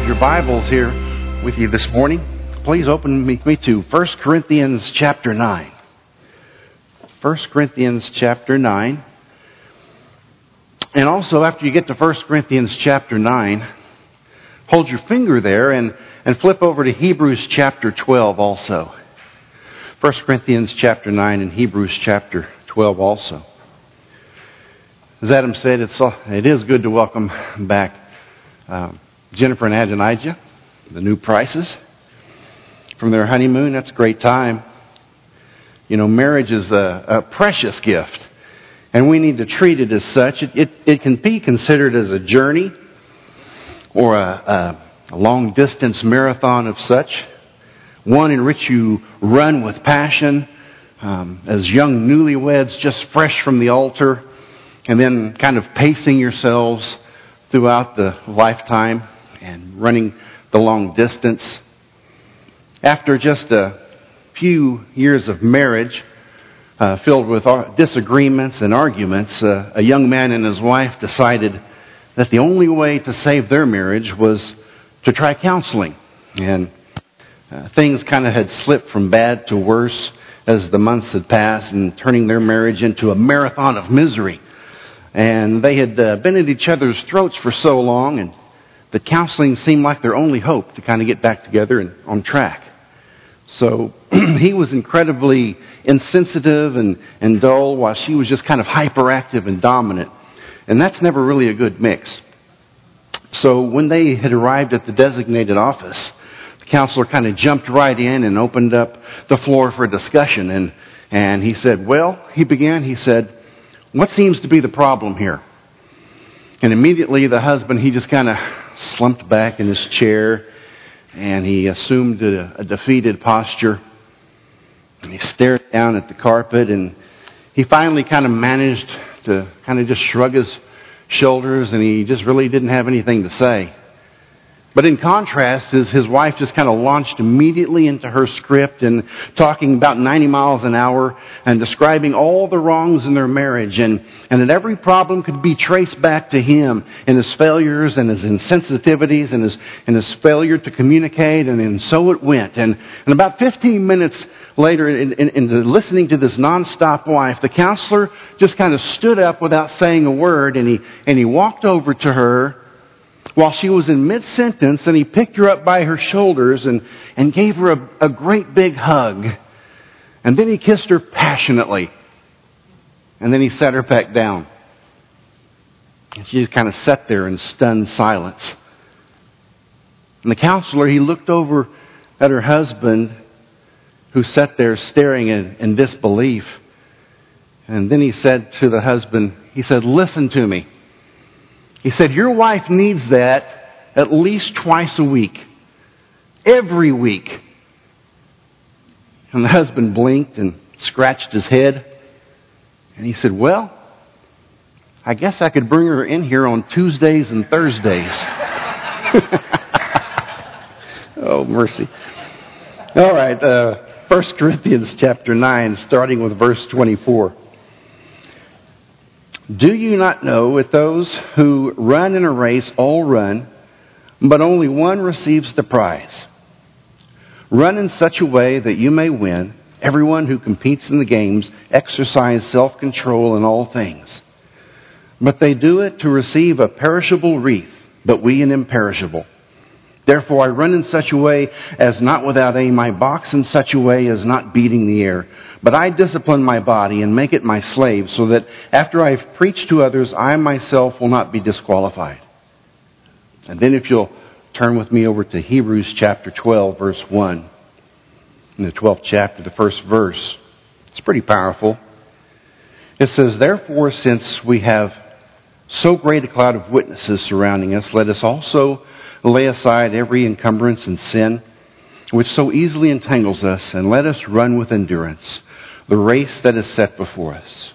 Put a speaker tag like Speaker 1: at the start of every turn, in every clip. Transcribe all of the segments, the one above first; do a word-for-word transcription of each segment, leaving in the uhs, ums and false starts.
Speaker 1: your Bibles here with you this morning, please open me to First Corinthians chapter nine. First Corinthians chapter nine. And also, after you get to First Corinthians chapter nine, hold your finger there and, and flip over to Hebrews chapter twelve also. First Corinthians chapter nine and Hebrews chapter twelve also. As Adam said, it's it is good to welcome back um, Jennifer and Adonijah, the new Prices, from their honeymoon. That's a great time. You know, marriage is a, a precious gift, and we need to treat it as such. It, it, it can be considered as a journey or a, a, a long-distance marathon of such, one in which you run with passion um, as young newlyweds just fresh from the altar, and then kind of pacing yourselves throughout the lifetime and running the long distance. After just a few years of marriage, uh, filled with disagreements and arguments, uh, a young man and his wife decided that the only way to save their marriage was to try counseling. And uh, things kind of had slipped from bad to worse as the months had passed, and turning their marriage into a marathon of misery. And they had uh, been at each other's throats for so long, and the counseling seemed like their only hope to kind of get back together and on track. So he was incredibly insensitive and, and dull, while she was just kind of hyperactive and dominant. And that's never really a good mix. So when they had arrived at the designated office, the counselor kind of jumped right in and opened up the floor for discussion. And, and he said, well, he began, he said, what seems to be the problem here? And immediately the husband, he just kind of slumped back in his chair and he assumed a, a defeated posture. And he stared down at the carpet, and he finally kind of managed to kind of just shrug his shoulders, and he just really didn't have anything to say. But in contrast, his, his wife just kind of launched immediately into her script and talking about ninety miles an hour and describing all the wrongs in their marriage, and, and that every problem could be traced back to him and his failures and his insensitivities and his, and his failure to communicate, and, and so it went. And, and about fifteen minutes later, in, in, in listening to this nonstop wife, the counselor just kind of stood up without saying a word, and he, and he walked over to her while she was in mid-sentence, and he picked her up by her shoulders and, and gave her a, a great big hug. And then he kissed her passionately. And then he sat her back down. And she just kind of sat there in stunned silence. And the counselor, he looked over at her husband, who sat there staring in, in disbelief. And then he said to the husband, he said, listen to me. He said, your wife needs that at least twice a week. Every week. And the husband blinked and scratched his head. And he said, well, I guess I could bring her in here on Tuesdays and Thursdays. Oh, mercy. All right, uh, First Corinthians chapter nine, starting with verse twenty-four. Do you not know that those who run in a race all run, but only one receives the prize? Run in such a way that you may win. Everyone who competes in the games exercise self-control in all things. But they do it to receive a perishable wreath, but we an imperishable. Therefore I run in such a way as not without aim. I box in such a way as not beating the air. But I discipline my body and make it my slave, so that after I have preached to others, I myself will not be disqualified. And then if you'll turn with me over to Hebrews chapter twelve, verse one. In the twelfth chapter, the first verse. It's pretty powerful. It says, therefore, since we have so great a cloud of witnesses surrounding us, let us also lay aside every encumbrance and sin which so easily entangles us, and let us run with endurance the race that is set before us.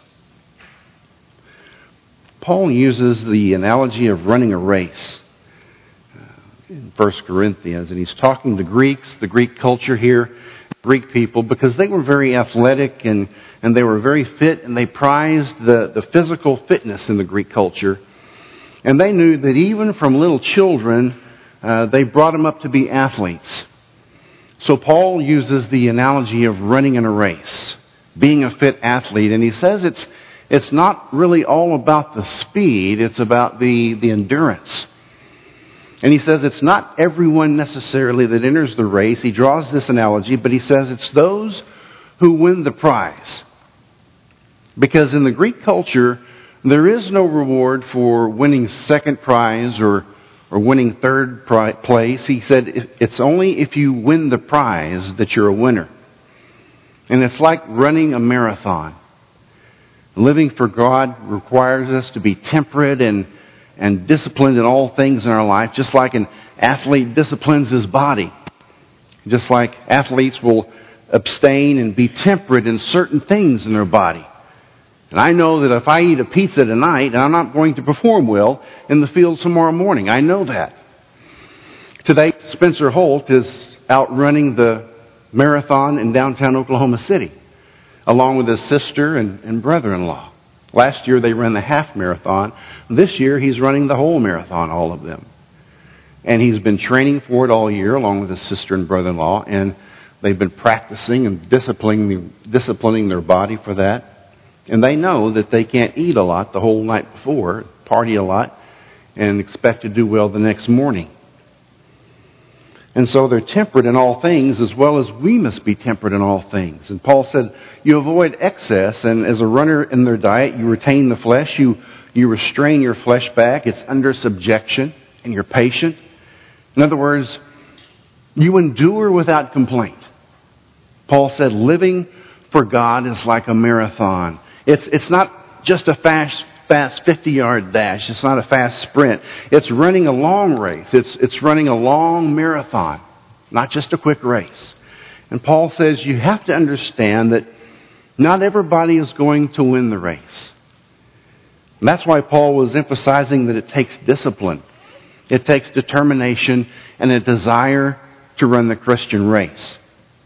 Speaker 1: Paul uses the analogy of running a race in First Corinthians, and he's talking to Greeks, the Greek culture here, Greek people, because they were very athletic and, and they were very fit, and they prized the, the physical fitness in the Greek culture. And they knew that even from little children, uh, they brought them up to be athletes. So Paul uses the analogy of running in a race, being a fit athlete, and he says it's it's not really all about the speed, it's about the, the endurance. And he says it's not everyone necessarily that enters the race. He draws this analogy, but he says it's those who win the prize. Because in the Greek culture, there is no reward for winning second prize or, or winning third pri- place. He said it's only if you win the prize that you're a winner. And it's like running a marathon. Living for God requires us to be temperate and and disciplined in all things in our life, just like an athlete disciplines his body. Just like athletes will abstain and be temperate in certain things in their body. And I know that if I eat a pizza tonight, I'm not going to perform well in the field tomorrow morning. I know that. Today, Spencer Holt is out running the marathon in downtown Oklahoma City, along with his sister and, and brother-in-law. Last year they ran the half marathon. This year he's running the whole marathon, all of them. And he's been training for it all year along with his sister and brother-in-law. And they've been practicing and disciplining, disciplining their body for that. And they know that they can't eat a lot the whole night before, party a lot, and expect to do well the next morning. And so they're temperate in all things as well as we must be temperate in all things. And Paul said, you avoid excess, and as a runner in their diet, you retain the flesh, you, you restrain your flesh back, it's under subjection, and you're patient. In other words, you endure without complaint. Paul said, living for God is like a marathon. It's, it's not just a fast fast fifty-yard dash. It's not a fast sprint. It's running a long race. It's, it's running a long marathon, not just a quick race. And Paul says you have to understand that not everybody is going to win the race. And that's why Paul was emphasizing that it takes discipline. It takes determination and a desire to run the Christian race.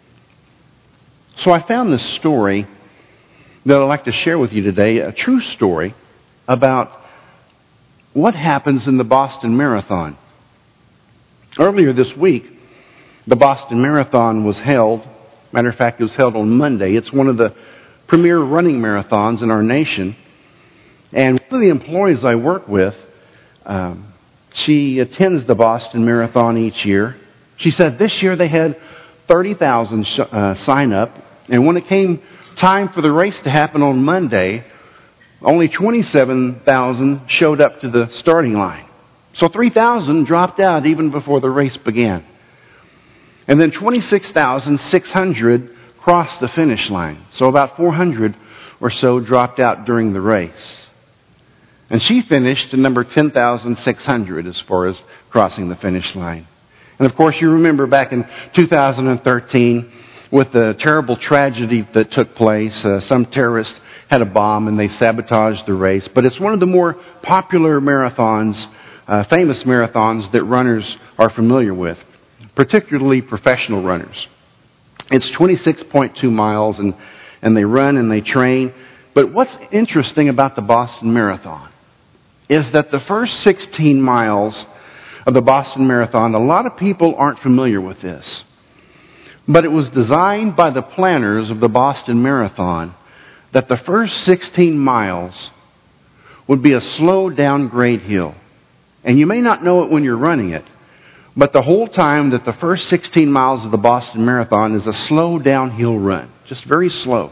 Speaker 1: So I found this story that I'd like to share with you today, a true story about what happens in the Boston Marathon. Earlier this week, the Boston Marathon was held. Matter of fact, it was held on Monday. It's one of the premier running marathons in our nation. And one of the employees I work with, um, she attends the Boston Marathon each year. She said this year they had thirty thousand sh- uh, sign up. And when it came time for the race to happen on Monday, only twenty-seven thousand showed up to the starting line. So three thousand dropped out even before the race began. And then twenty-six thousand six hundred crossed the finish line. So about four hundred or so dropped out during the race. And she finished at number ten thousand six hundred as far as crossing the finish line. And of course you remember back in two thousand thirteen with the terrible tragedy that took place. Uh, some terrorist had a bomb and they sabotaged the race. But it's one of the more popular marathons, uh, famous marathons that runners are familiar with, particularly professional runners. It's twenty-six point two miles and, and they run and they train. But what's interesting about the Boston Marathon is that the first sixteen miles of the Boston Marathon, a lot of people aren't familiar with this. But it was designed by the planners of the Boston Marathon that the first sixteen miles would be a slow downgrade hill. And you may not know it when you're running it, but the whole time that the first sixteen miles of the Boston Marathon is a slow downhill run, just very slow.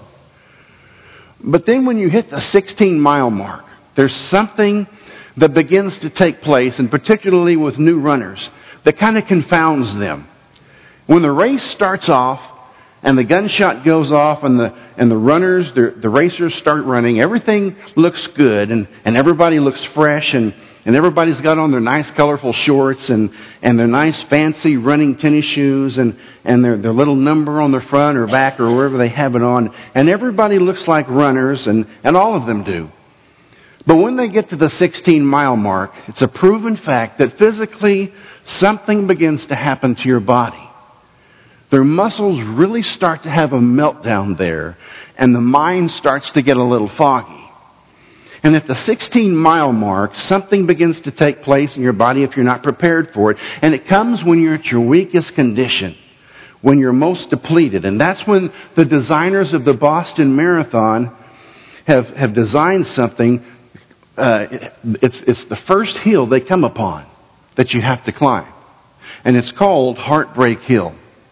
Speaker 1: But then when you hit the sixteen mile mark, there's something that begins to take place, and particularly with new runners, that kind of confounds them. When the race starts off and the gunshot goes off and the and the runners, the, the racers start running, everything looks good and, and everybody looks fresh and, and everybody's got on their nice colorful shorts and, and their nice fancy running tennis shoes and, and their, their little number on their front or back or wherever they have it on. And everybody looks like runners and, and all of them do. But when they get to the sixteen mile mark, it's a proven fact that physically something begins to happen to your body. Their muscles really start to have a meltdown there, and the mind starts to get a little foggy. And at the sixteen mile mark, something begins to take place in your body if you're not prepared for it. And it comes when you're at your weakest condition, when you're most depleted. And that's when the designers of the Boston Marathon have, have designed something. Uh, it's, it's the first hill they come upon that you have to climb. And it's called Heartbreak Hill.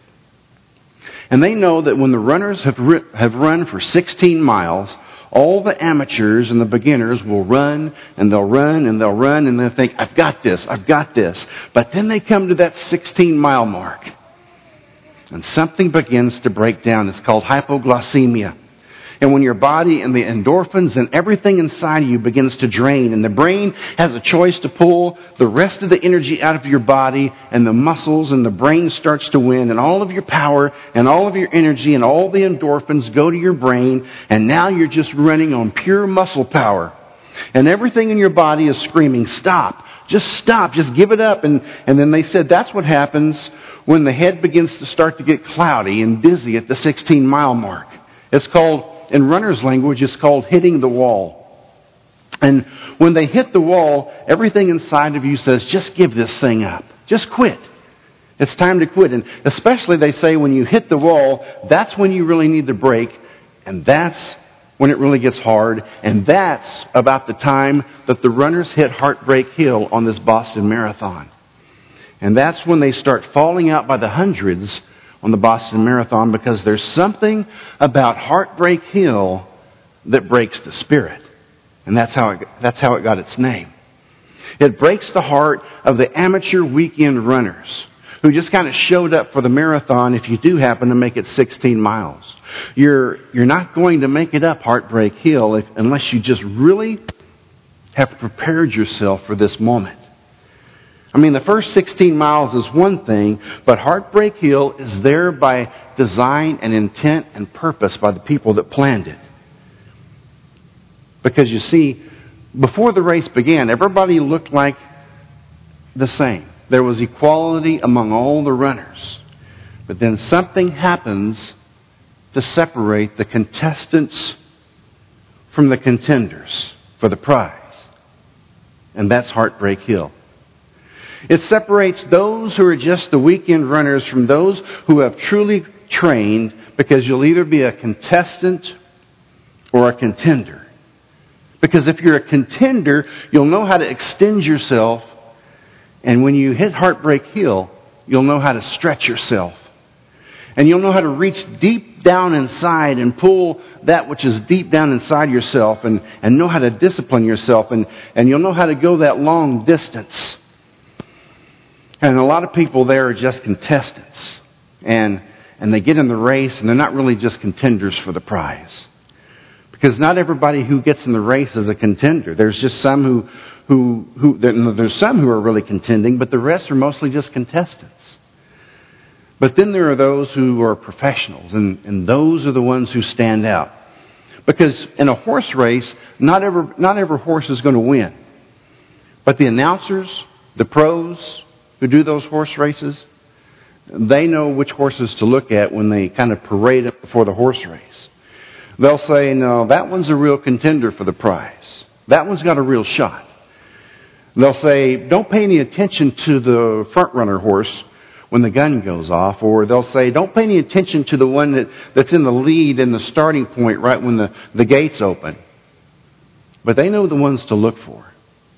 Speaker 1: And they know that when the runners have, ri- have run for sixteen miles, all the amateurs and the beginners will run and they'll run and they'll run and they'll think, I've got this, I've got this. But then they come to that sixteen mile mark and something begins to break down. It's called hypoglycemia. And when your body and the endorphins and everything inside of you begins to drain, and the brain has a choice to pull the rest of the energy out of your body, and the muscles and the brain starts to win, and all of your power and all of your energy and all the endorphins go to your brain, and now you're just running on pure muscle power. And everything in your body is screaming, stop, just stop, just give it up. And, and then they said that's what happens when the head begins to start to get cloudy and dizzy at the sixteen mile mark. It's called, in runner's language, it's called hitting the wall. And when they hit the wall, everything inside of you says, just give this thing up. Just quit. It's time to quit. And especially, they say, when you hit the wall, that's when you really need the break. And that's when it really gets hard. And that's about the time that the runners hit Heartbreak Hill on this Boston Marathon. And that's when they start falling out by the hundreds on the Boston Marathon, because there's something about Heartbreak Hill that breaks the spirit. And that's how it, that's how it got its name. It breaks the heart of the amateur weekend runners who just kind of showed up for the marathon if you do happen to make it sixteen miles. You're, you're not going to make it up Heartbreak Hill if, unless you just really have prepared yourself for this moment. I mean, the first sixteen miles is one thing, but Heartbreak Hill is there by design and intent and purpose by the people that planned it. Because you see, before the race began, everybody looked like the same. There was equality among all the runners. But then something happens to separate the contestants from the contenders for the prize. And that's Heartbreak Hill. It separates those who are just the weekend runners from those who have truly trained, because you'll either be a contestant or a contender. Because if you're a contender, you'll know how to extend yourself, and when you hit Heartbreak Hill, you'll know how to stretch yourself. And you'll know how to reach deep down inside and pull that which is deep down inside yourself, and, and know how to discipline yourself, and, and you'll know how to go that long distance. And a lot of people there are just contestants. And and they get in the race and they're not really just contenders for the prize. Because not everybody who gets in the race is a contender. There's just some who, who, who there's some who are really contending, but the rest are mostly just contestants. But then there are those who are professionals, and, and those are the ones who stand out. Because in a horse race, not every, not every horse is going to win. But the announcers, the pros who do those horse races, they know which horses to look at when they kind of parade it before the horse race. They'll say, no, that one's a real contender for the prize. That one's got a real shot. They'll say, don't pay any attention to the front runner horse when the gun goes off. Or they'll say, don't pay any attention to the one that, that's in the lead in the starting point right when the, the gates open. But they know the ones to look for.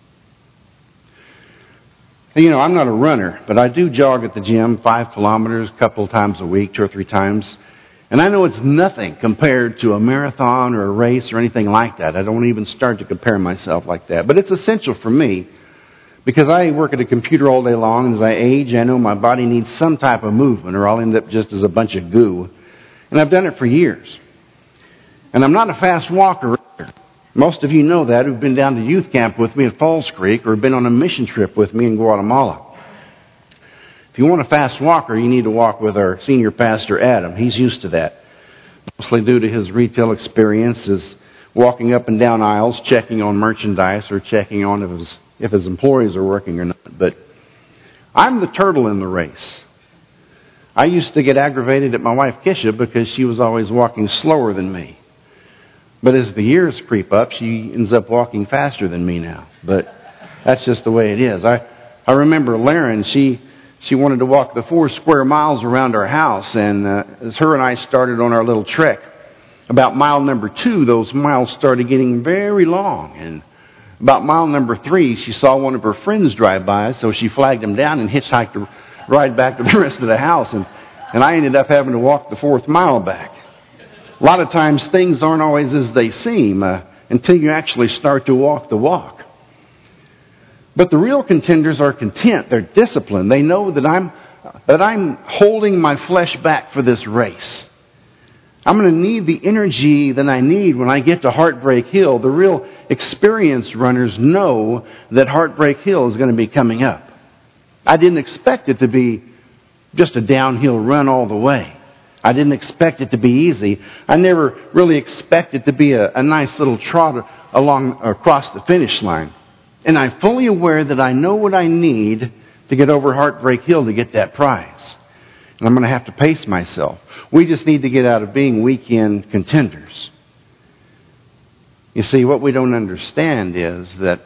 Speaker 1: You know, I'm not a runner, but I do jog at the gym five kilometers a couple of times a week, two or three times. And I know it's nothing compared to a marathon or a race or anything like that. I don't even start to compare myself like that. But it's essential for me because I work at a computer all day long, and as I age, I know my body needs some type of movement or I'll end up just as a bunch of goo. And I've done it for years. And I'm not a fast walker either. Most of you know that who've been down to youth camp with me at Falls Creek or been on a mission trip with me in Guatemala. If you want a fast walker, you need to walk with our senior pastor, Adam. He's used to that. Mostly due to his retail experiences, walking up and down aisles, checking on merchandise or checking on if his, if his employees are working or not. But I'm the turtle in the race. I used to get aggravated at my wife, Kisha, because she was always walking slower than me. But as the years creep up, she ends up walking faster than me now. But that's just the way it is. I, I remember Lauren, she she wanted to walk the four square miles around our house. And uh, as her and I started on our little trek, about mile number two, those miles started getting very long. And about mile number three, she saw one of her friends drive by, so she flagged him down and hitchhiked to ride back to the rest of the house. And, and I ended up having to walk the fourth mile back. A lot of times things aren't always as they seem uh, until you actually start to walk the walk. But the real contenders are content. They're disciplined. They know that I'm that I'm holding my flesh back for this race. I'm going to need the energy that I need when I get to Heartbreak Hill. The real experienced runners know that Heartbreak Hill is going to be coming up. I didn't expect it to be just a downhill run all the way. I didn't expect it to be easy. I never really expected it to be a, a nice little trot along across the finish line. And I'm fully aware that I know what I need to get over Heartbreak Hill to get that prize. And I'm going to have to pace myself. We just need to get out of being weekend contenders. You see, what we don't understand is that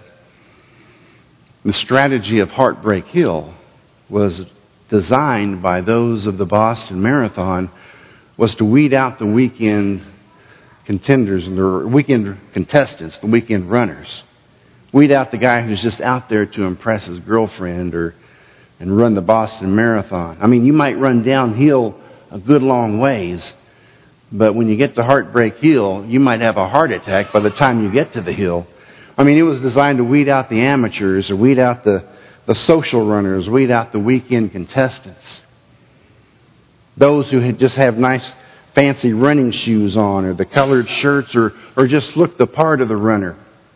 Speaker 1: the strategy of Heartbreak Hill was designed by those of the Boston Marathon was to weed out the weekend contenders and the weekend contestants, the weekend runners. Weed out the guy who's just out there to impress his girlfriend or and run the Boston Marathon. I mean, you might run downhill a good long ways, but when you get to Heartbreak Hill, you might have a heart attack by the time you get to the hill. I mean, it was designed to weed out the amateurs or weed out the, the social runners, weed out the weekend contestants. Those who had just have nice fancy running shoes on or the colored shirts or, or just look the part of the runner.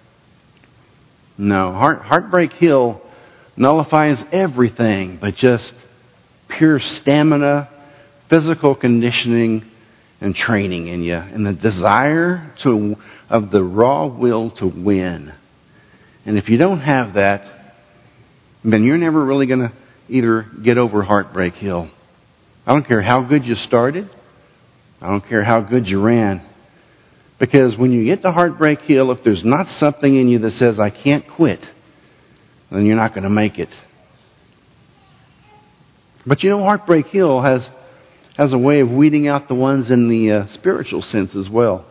Speaker 1: No, Heart, Heartbreak Hill nullifies everything but just pure stamina, physical conditioning, and training in you, and the desire to of the raw will to win. And if you don't have that, then you're never really going to either get over Heartbreak Hill. I don't care how good you started. I don't care how good you ran. Because when you get to Heartbreak Hill, if there's not something in you that says, I can't quit, then you're not going to make it. But you know, Heartbreak Hill has has a way of weeding out the ones in the uh, spiritual sense as well.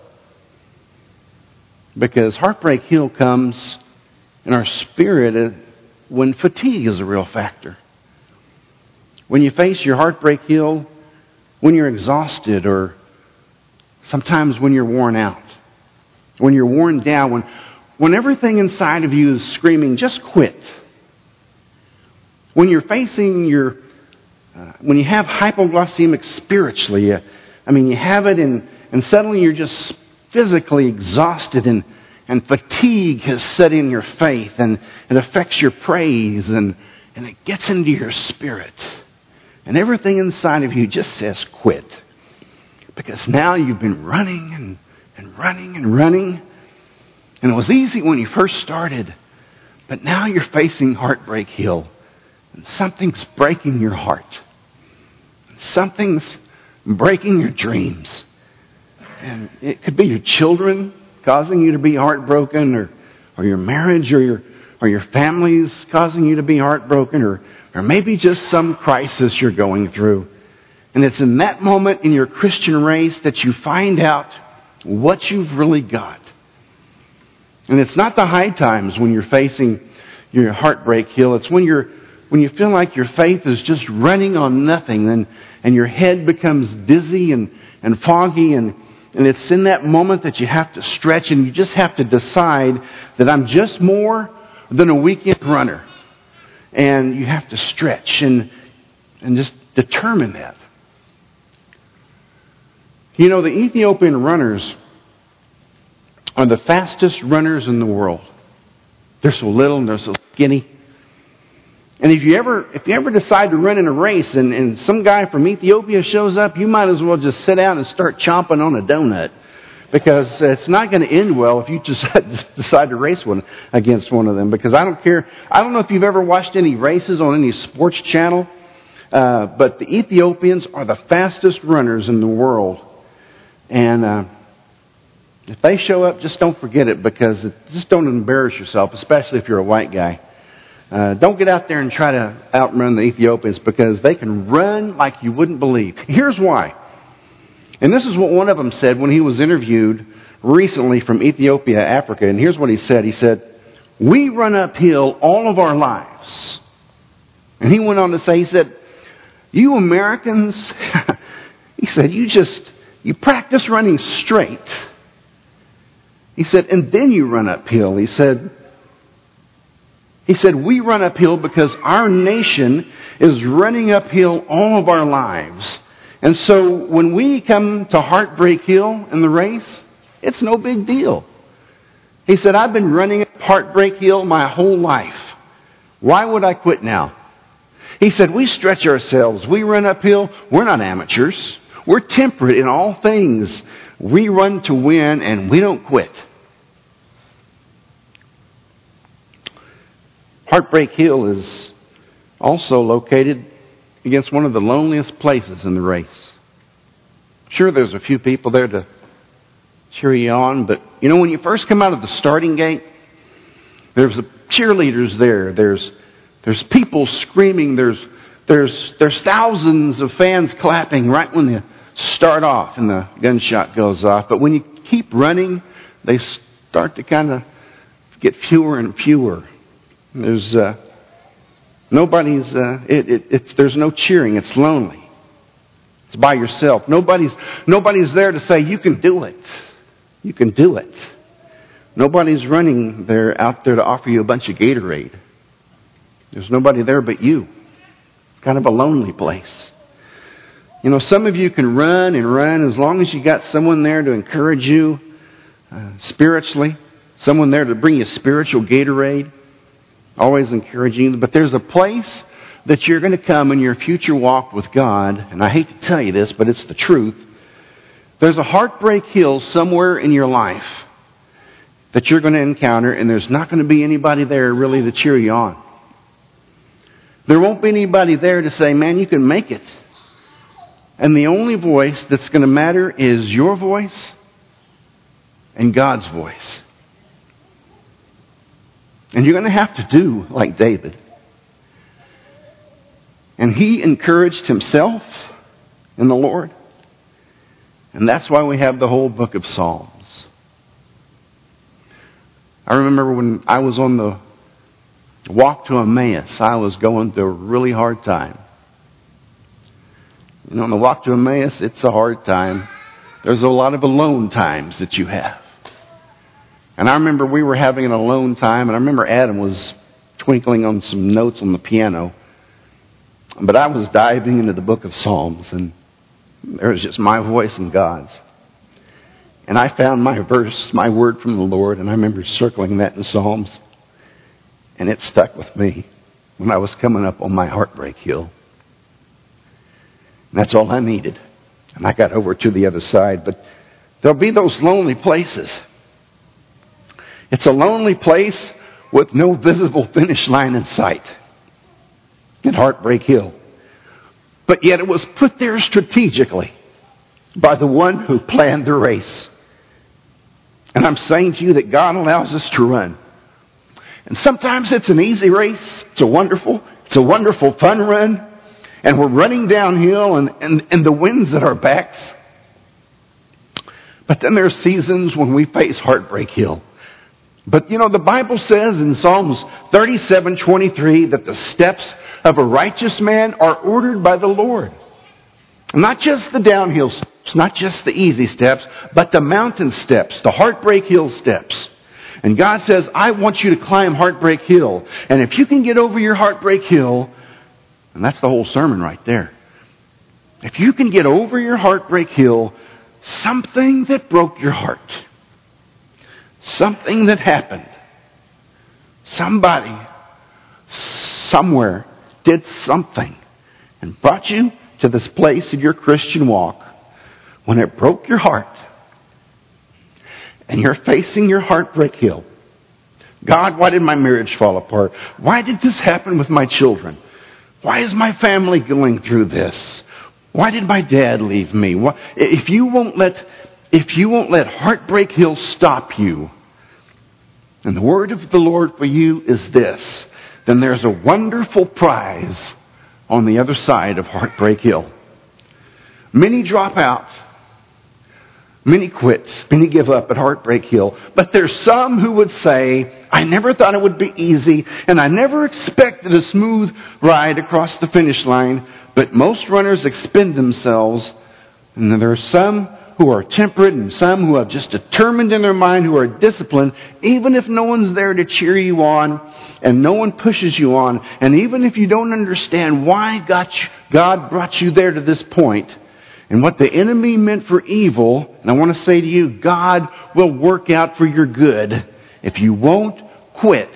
Speaker 1: Because Heartbreak Hill comes in our spirit uh, when fatigue is a real factor. When you face your Heartbreak Hill, when you're exhausted or sometimes when you're worn out, when you're worn down, when, when everything inside of you is screaming, just quit. When you're facing your, uh, when you have hypoglycemic spiritually, uh, I mean, you have it and, and suddenly you're just physically exhausted and, and fatigue has set in your faith and it affects your praise and, and it gets into your spirit. And everything inside of you just says quit. Because now you've been running and, and running and running. And it was easy when you first started. But now you're facing Heartbreak Hill. And something's breaking your heart. And something's breaking your dreams. And it could be your children causing you to be heartbroken. Or, or your marriage or your, or your family's causing you to be heartbroken. Or, or maybe just some crisis you're going through. And it's in that moment in your Christian race that you find out what you've really got. And it's not the high times when you're facing your Heartbreak Hill. It's when you're when you feel like your faith is just running on nothing and, and your head becomes dizzy and, and foggy. And, and it's in that moment that you have to stretch and you just have to decide that I'm just more than a weekend runner. And you have to stretch and and just determine that. You know, the Ethiopian runners are the fastest runners in the world. They're so little and they're so skinny. And if you ever if you ever decide to run in a race and, and some guy from Ethiopia shows up, you might as well just sit down and start chomping on a donut. Because it's not going to end well if you just decide to race one against one of them. Because I don't care. I don't know if you've ever watched any races on any sports channel. Uh, but the Ethiopians are the fastest runners in the world. And uh, If they show up, just don't forget it, because it, just don't embarrass yourself, especially if you're a white guy. Uh, don't get out there and try to outrun the Ethiopians, because they can run like you wouldn't believe. Here's why. And this is what one of them said when he was interviewed recently from Ethiopia, Africa. And here's what he said. He said, "We run uphill all of our lives." And he went on to say, he said, "You Americans," he said, you just, you practice running straight. He said, and then you run uphill. He said, he said, "We run uphill because our nation is running uphill all of our lives. And so when we come to Heartbreak Hill in the race, it's no big deal." He said, "I've been running up Heartbreak Hill my whole life. Why would I quit now?" He said, "We stretch ourselves. We run uphill. We're not amateurs. We're temperate in all things. We run to win, and we don't quit." Heartbreak Hill is also located against one of the loneliest places in the race. Sure, there's a few people there to cheer you on, but you know, when you first come out of the starting gate, there's the cheerleaders there. There's there's people screaming. There's there's there's thousands of fans clapping right when you start off and the gunshot goes off. But when you keep running, they start to kind of get fewer and fewer. There's uh, nobody's. Uh, it, it, it's there's no cheering. It's lonely. It's by yourself. Nobody's nobody's there to say you can do it. You can do it. Nobody's running there out there to offer you a bunch of Gatorade. There's nobody there but you. It's kind of a lonely place. You know, some of you can run and run as long as you got someone there to encourage you uh, spiritually, someone there to bring you spiritual Gatorade, always encouraging you. But there's a place that you're going to come in your future walk with God, and I hate to tell you this, but it's the truth. There's a heartbreak hill somewhere in your life that you're going to encounter, and there's not going to be anybody there really to cheer you on. There won't be anybody there to say, "Man, you can make it." And the only voice that's going to matter is your voice and God's voice. And you're going to have to do like David. And he encouraged himself in the Lord. And that's why we have the whole book of Psalms. I remember when I was on the walk to Emmaus, I was going through a really hard time. You know, on the walk to Emmaus, it's a hard time. There's a lot of alone times that you have. And I remember we were having an alone time, and I remember Adam was twinkling on some notes on the piano. But I was diving into the book of Psalms, and there was just my voice and God's. And I found my verse, my word from the Lord, and I remember circling that in Psalms. And it stuck with me when I was coming up on my heartbreak hill. And that's all I needed. And I got over to the other side. But there'll be those lonely places. It's a lonely place with no visible finish line in sight. At Heartbreak Hill. But yet it was put there strategically by the one who planned the race. And I'm saying to you that God allows us to run. And sometimes it's an easy race. It's a wonderful, it's a wonderful fun run. And we're running downhill and, and, and the wind's at our backs. But then there are seasons when we face Heartbreak Hill. But you know, the Bible says in Psalms thirty-seven twenty-three that the steps of a righteous man are ordered by the Lord. Not just the downhill steps, not just the easy steps, but the mountain steps, the Heartbreak Hill steps. And God says, I want you to climb Heartbreak Hill. And if you can get over your Heartbreak Hill, and that's the whole sermon right there. If you can get over your Heartbreak Hill, something that broke your heart, something that happened, somebody, somewhere did something and brought you to this place in your Christian walk when it broke your heart and you're facing your Heartbreak Hill. God, why did my marriage fall apart? Why did this happen with my children? Why is my family going through this? Why did my dad leave me? Why, if you won't let if you won't let Heartbreak Hill stop you, and the word of the Lord for you is this, then there's a wonderful prize on the other side of Heartbreak Hill. Many drop out. Many quit. Many give up at Heartbreak Hill. But there's some who would say, I never thought it would be easy, and I never expected a smooth ride across the finish line. But most runners expend themselves, and then there are some who are temperate and some who have just determined in their mind, who are disciplined, even if no one's there to cheer you on and no one pushes you on, and even if you don't understand why God, God brought you there to this point and what the enemy meant for evil, and I want to say to you, God will work out for your good if you won't quit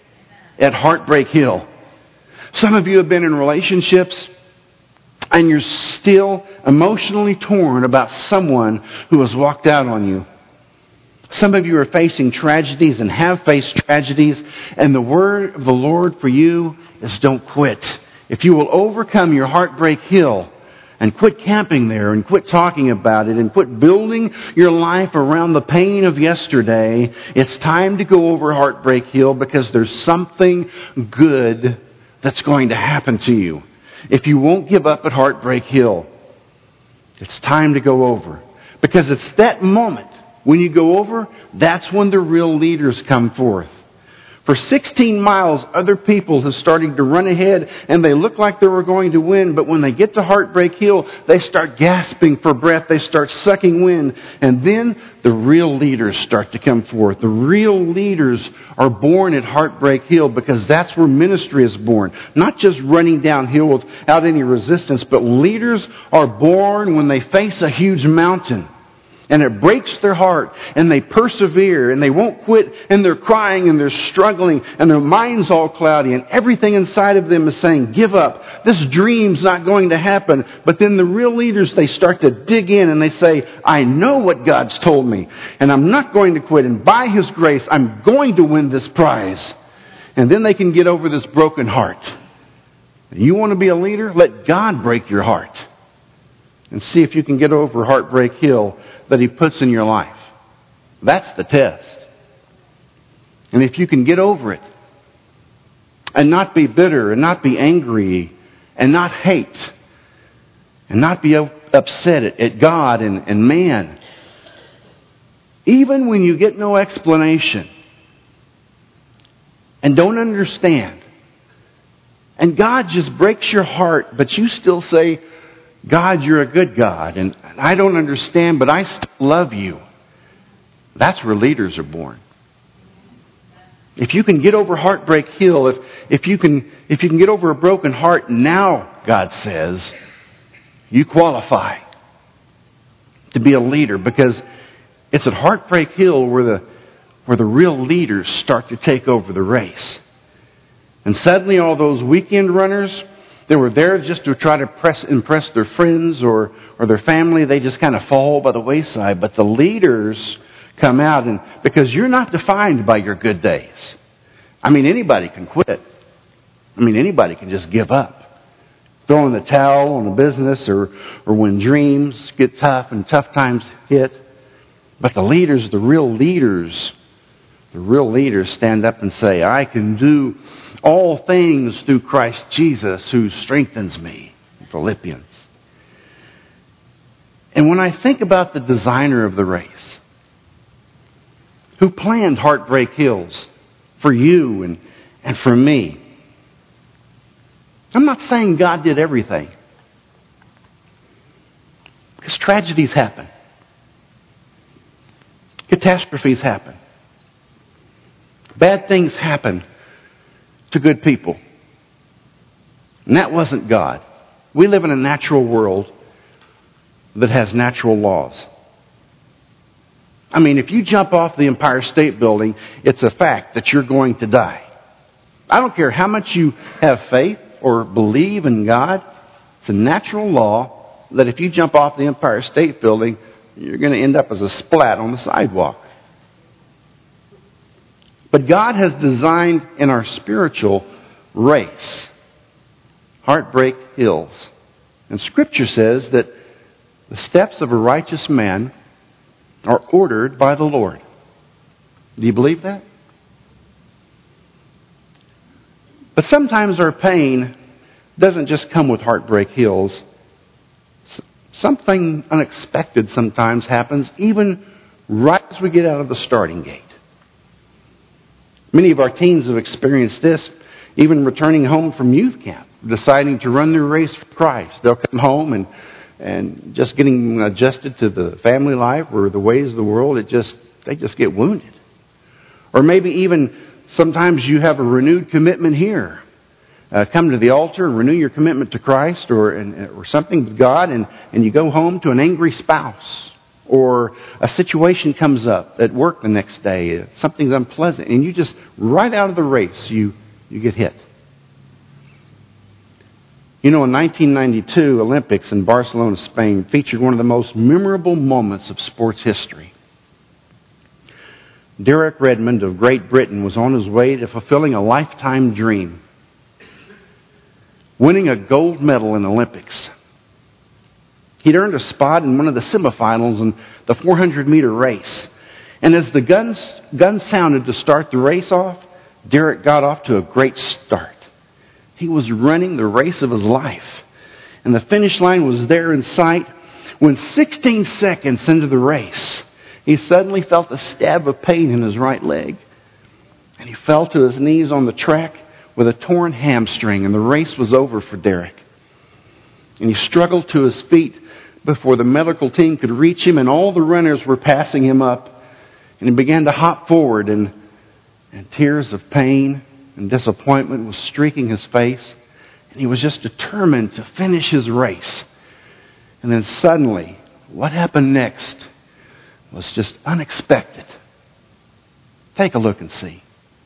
Speaker 1: at Heartbreak Hill. Some of you have been in relationships and you're still emotionally torn about someone who has walked out on you. Some of you are facing tragedies and have faced tragedies, and the word of the Lord for you is don't quit. If you will overcome your Heartbreak Hill and quit camping there and quit talking about it and quit building your life around the pain of yesterday, it's time to go over Heartbreak Hill, because there's something good that's going to happen to you. If you won't give up at Heartbreak Hill, it's time to go over. Because it's that moment when you go over, that's when the real leaders come forth. For sixteen miles, other people have started to run ahead, and they look like they were going to win. But when they get to Heartbreak Hill, they start gasping for breath. They start sucking wind. And then the real leaders start to come forth. The real leaders are born at Heartbreak Hill, because that's where ministry is born. Not just running downhill without any resistance, but leaders are born when they face a huge mountain. And it breaks their heart, and they persevere, and they won't quit, and they're crying, and they're struggling, and their mind's all cloudy, and everything inside of them is saying, give up. This dream's not going to happen. But then the real leaders, they start to dig in, and they say, I know what God's told me, and I'm not going to quit, and by His grace, I'm going to win this prize. And then they can get over this broken heart. You want to be a leader? Let God break your heart. And see if you can get over Heartbreak Hill that He puts in your life. That's the test. And if you can get over it and not be bitter and not be angry and not hate and not be upset at, at God and, and man, even when you get no explanation and don't understand, and God just breaks your heart, but you still say, God, you're a good God, and I don't understand, but I still love you. That's where leaders are born. If you can get over Heartbreak Hill, if, if you can if you can get over a broken heart, now, God says, you qualify to be a leader, because it's at Heartbreak Hill where the where the real leaders start to take over the race. And suddenly all those weekend runners, they were there just to try to press, impress their friends or, or their family. They just kind of fall by the wayside. But the leaders come out, and because you're not defined by your good days. I mean, anybody can quit. I mean, anybody can just give up. Throw in the towel on a business, or, or when dreams get tough and tough times hit. But the leaders, the real leaders, the real leaders stand up and say, I can do all things through Christ Jesus who strengthens me. Philippians. And when I think about the designer of the race, who planned Heartbreak Hills for you and, and for me, I'm not saying God did everything. Because tragedies happen. Catastrophes happen. Bad things happen to good people. And that wasn't God. We live in a natural world that has natural laws. I mean, if you jump off the Empire State Building, it's a fact that you're going to die. I don't care how much you have faith or believe in God. It's a natural law that if you jump off the Empire State Building, you're going to end up as a splat on the sidewalk. But God has designed in our spiritual race Heartbreak Hills. And Scripture says that the steps of a righteous man are ordered by the Lord. Do you believe that? But sometimes our pain doesn't just come with Heartbreak Hills. Something unexpected sometimes happens even right as we get out of the starting gate. Many of our teens have experienced this, even returning home from youth camp, deciding to run their race for Christ. They'll come home and, and just getting adjusted to the family life or the ways of the world, it just they just get wounded. Or maybe even sometimes you have a renewed commitment here. Uh, come to the altar and renew your commitment to Christ or and, or something with God, and, and you go home to an angry spouse. Or a situation comes up at work the next day, something's unpleasant, and you just, right out of the race, you, you get hit. You know, in nineteen ninety-two, Olympics in Barcelona, Spain, featured one of the most memorable moments of sports history. Derek Redmond of Great Britain was on his way to fulfilling a lifetime dream, winning a gold medal in the Olympics. He'd earned a spot in one of the semifinals in the four hundred meter race. And as the guns, gun sounded to start the race off, Derek got off to a great start. He was running the race of his life. And the finish line was there in sight when sixteen seconds into the race, he suddenly felt a stab of pain in his right leg. And he fell to his knees on the track with a torn hamstring, and the race was over for Derek. And he struggled to his feet before the medical team could reach him, and all the runners were passing him up. And he began to hop forward, and, and tears of pain and disappointment was streaking his face. And he was just determined to finish his race. And then suddenly, what happened next was just unexpected. Take a look and see.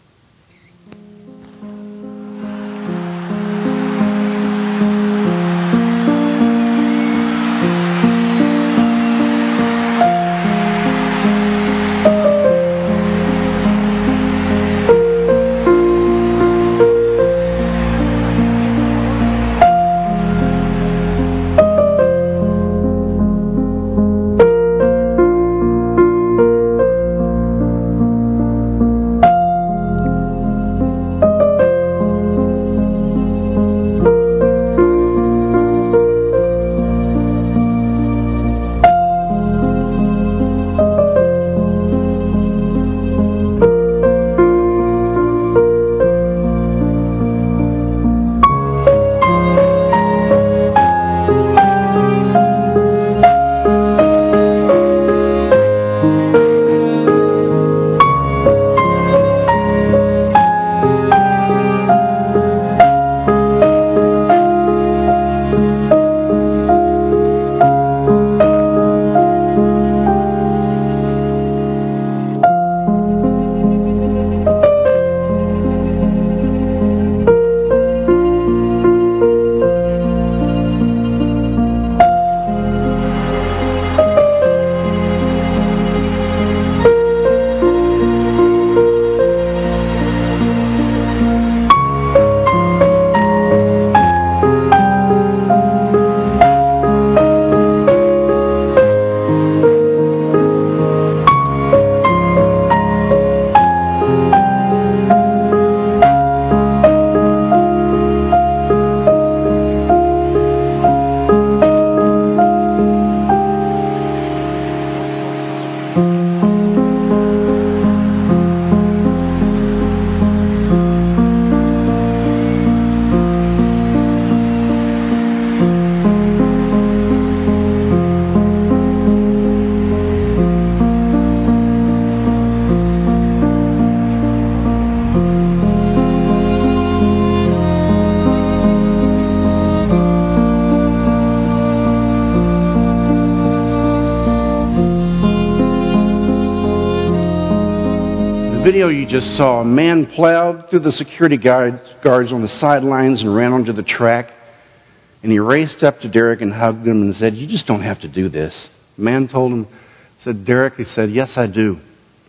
Speaker 1: Video you just saw, a man plowed through the security guard, guards on the sidelines and ran onto the track. And he raced up to Derek and hugged him and said, "You just don't have to do this." The man told him, said, "Derek," he said, "yes, I do."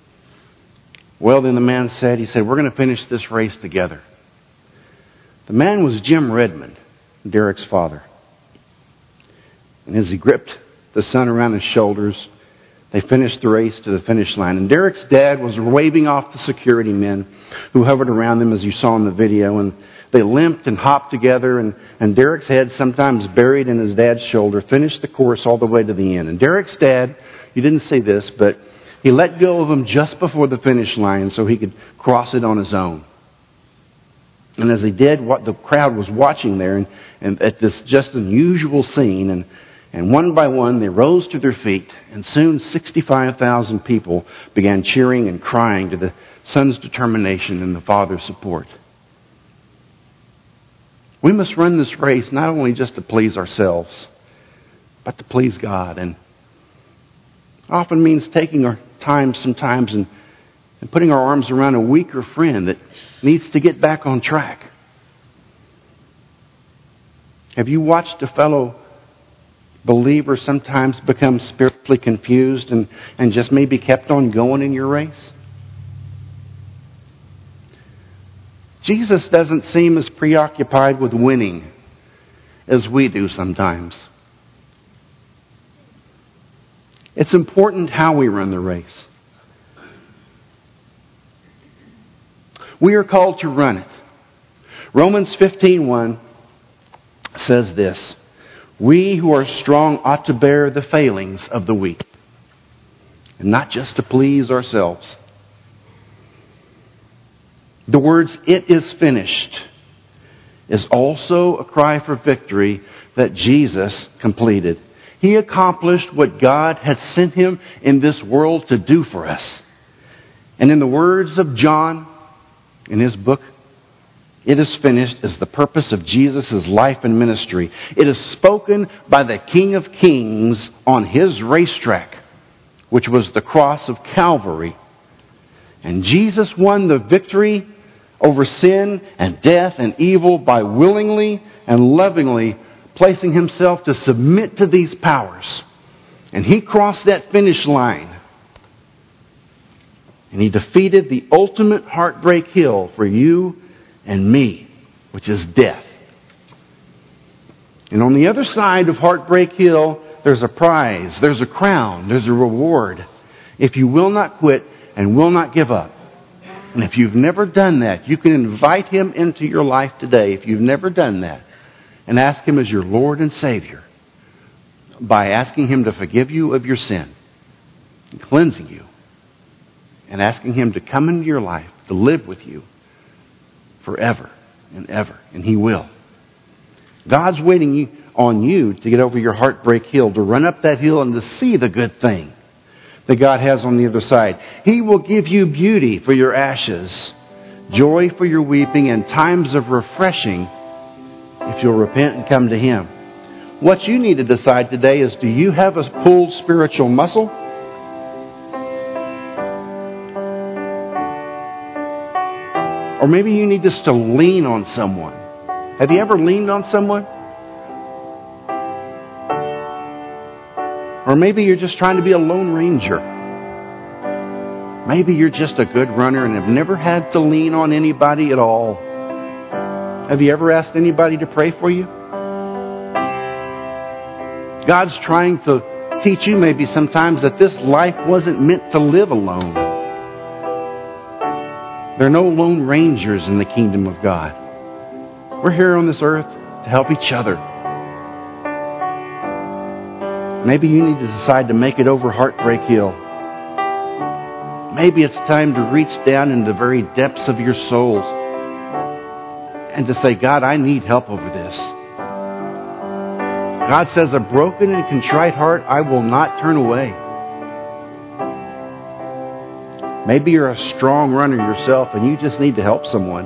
Speaker 1: Well, then the man said, he said, "We're going to finish this race together." The man was Jim Redmond, Derek's father. And as he gripped the son around his shoulders, They finished the race to the finish line. And Derek's dad was waving off the security men who hovered around them, as you saw in the video. And they limped and hopped together. And, and Derek's head, sometimes buried in his dad's shoulder, finished the course all the way to the end. And Derek's dad, he didn't say this, but he let go of him just before the finish line so he could cross it on his own. And as he did, what the crowd was watching there, and, and at this just unusual scene, and And one by one, they rose to their feet, and soon sixty-five thousand people began cheering and crying to the son's determination and the father's support. We must run this race not only just to please ourselves, but to please God. And often means taking our time sometimes and, and putting our arms around a weaker friend that needs to get back on track. Have you watched a fellow believers sometimes become spiritually confused and, and just maybe kept on going in your race? Jesus doesn't seem as preoccupied with winning as we do sometimes. It's important how we run the race. We are called to run it. Romans fifteen one says this: "We who are strong ought to bear the failings of the weak, and not just to please ourselves." The words, "It is finished," is also a cry for victory that Jesus completed. He accomplished what God had sent Him in this world to do for us. And in the words of John, in his book, "It is finished" is the purpose of Jesus' life and ministry. It is spoken by the King of Kings on His racetrack, which was the cross of Calvary. And Jesus won the victory over sin and death and evil by willingly and lovingly placing Himself to submit to these powers. And He crossed that finish line. And He defeated the ultimate heartbreak hill for you and me, which is death. And on the other side of Heartbreak Hill, there's a prize, there's a crown, there's a reward, if you will not quit and will not give up. And if you've never done that, you can invite Him into your life today, if you've never done that, and ask Him as your Lord and Savior by asking Him to forgive you of your sin, and cleansing you, and asking Him to come into your life, to live with you forever and ever. And He will. God's waiting on you to get over your heartbreak hill, to run up that hill and to see the good thing that God has on the other side. He will give you beauty for your ashes, joy for your weeping, and times of refreshing if you'll repent and come to Him. What you need to decide today is, do you have a pulled spiritual muscle? Or maybe you need just to lean on someone. Have you ever leaned on someone? Or maybe you're just trying to be a lone ranger. Maybe you're just a good runner and have never had to lean on anybody at all. Have you ever asked anybody to pray for you? God's trying to teach you maybe sometimes that this life wasn't meant to live alone. There are no lone rangers in the kingdom of God. We're here on this earth to help each other. Maybe you need to decide to make it over Heartbreak Hill. Maybe it's time to reach down into the very depths of your souls and to say, God, I need help over this. God says, a broken and contrite heart I will not turn away. Maybe you're a strong runner yourself and you just need to help someone.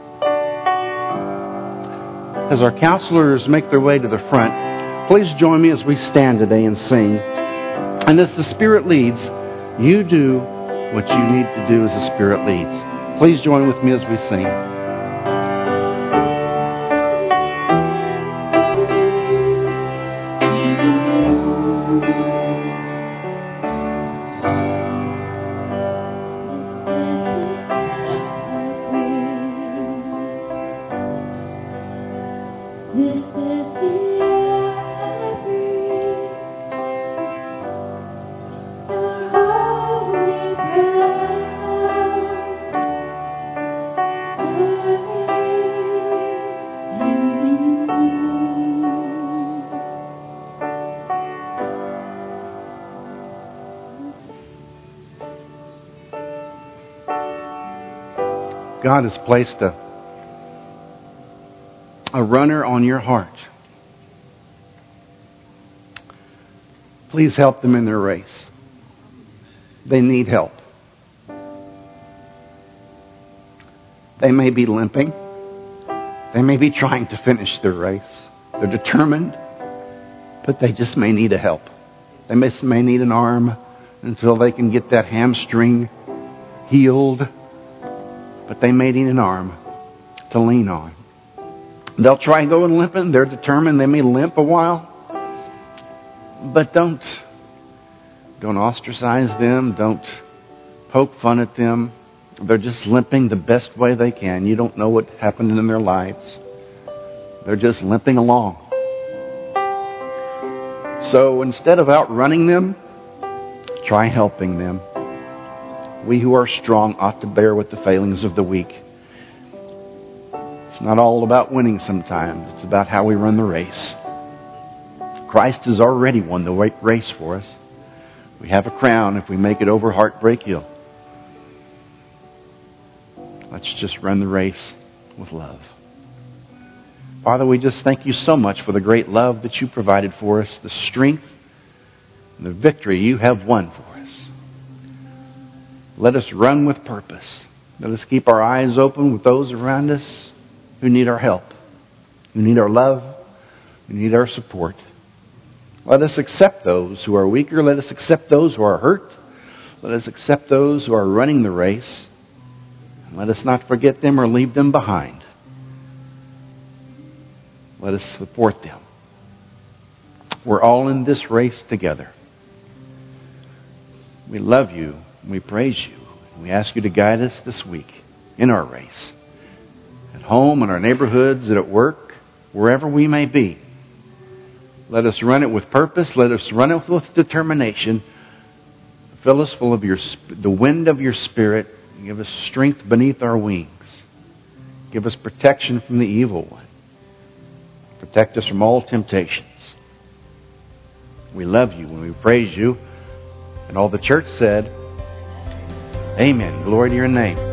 Speaker 1: As our counselors make their way to the front, please join me as we stand today and sing. And as the Spirit leads, you do what you need to do as the Spirit leads. Please join with me as we sing.
Speaker 2: This is the
Speaker 1: God has placed a, a runner on your heart. Please help them in their race. They need help. They may be limping. They may be trying to finish their race. They're determined, but they just may need a help. They may, may need an arm until they can get that hamstring healed. But they may need an arm to lean on. They'll try going limping. They're determined. They may limp a while. But don't, don't ostracize them. Don't poke fun at them. They're just limping the best way they can. You don't know what happened in their lives. They're just limping along. So instead of outrunning them, try helping them. We who are strong ought to bear with the failings of the weak. It's not all about winning sometimes. It's about how we run the race. Christ has already won the race for us. We have a crown if we make it over Heartbreak Hill. Let's just run the race with love. Father, we just thank you so much for the great love that you provided for us, the strength and the victory you have won for us. Let us run with purpose. Let us keep our eyes open with those around us who need our help, who need our love, who need our support. Let us accept those who are weaker. Let us accept those who are hurt. Let us accept those who are running the race. Let us not forget them or leave them behind. Let us support them. We're all in this race together. We love you. We praise you. We ask you to guide us this week in our race. At home, in our neighborhoods, and at work, wherever we may be. Let us run it with purpose. Let us run it with determination. Fill us full of your the wind of your Spirit. Give us strength beneath our wings. Give us protection from the evil one. Protect us from all temptations. We love you and we praise you. And all the church said, Amen. Glory to your name.